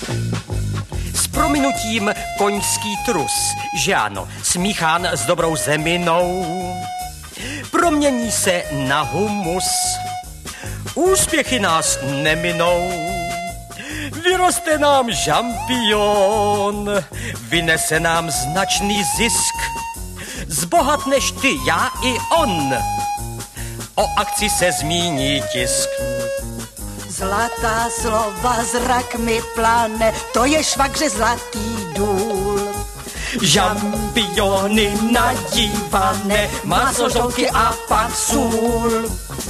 S prominutím koňský trus, že ano, smíchán s dobrou zeminou, promění se na humus. Úspěchy nás neminou, vyroste nám žampion, vynese nám značný zisk, zbohatneš ty, já i on, o akci se zmíní tisk. Zlatá slova zrak mi plane, to je švagře zlatý důl. Žampiony nadívané, maso, žlouky a pak sůl.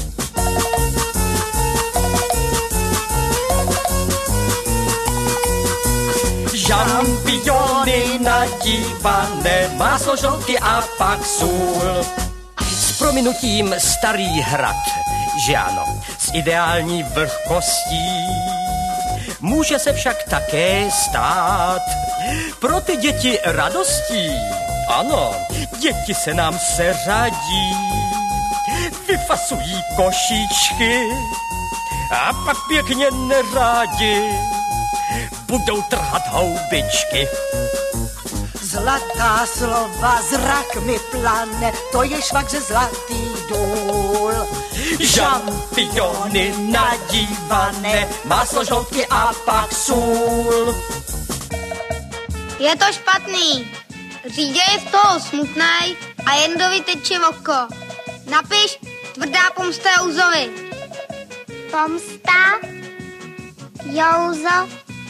Žampiony nadívané, maso, žlouky a pak sůl. S prominutím starý hrad, že ano, s ideální vlhkostí. Může se však také stát pro ty děti radostí. Ano, děti se nám seřadí, vyfasují košíčky a pak pěkně nerádi budou trhat houbičky. Zlatá slova zrak mi plane, to je švagře zlatý důl. Žampiony nadívané, máslo, žloutky a pak sůl. Je to špatný. Řídě je z toho smutnej a Jendovi teče oko. Napiš tvrdá pomsta Jouzovi. Pomsta Jouzo.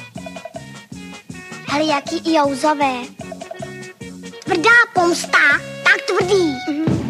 Hele, jaký Jouzové? Tvrdá pomsta, tak tvrdý.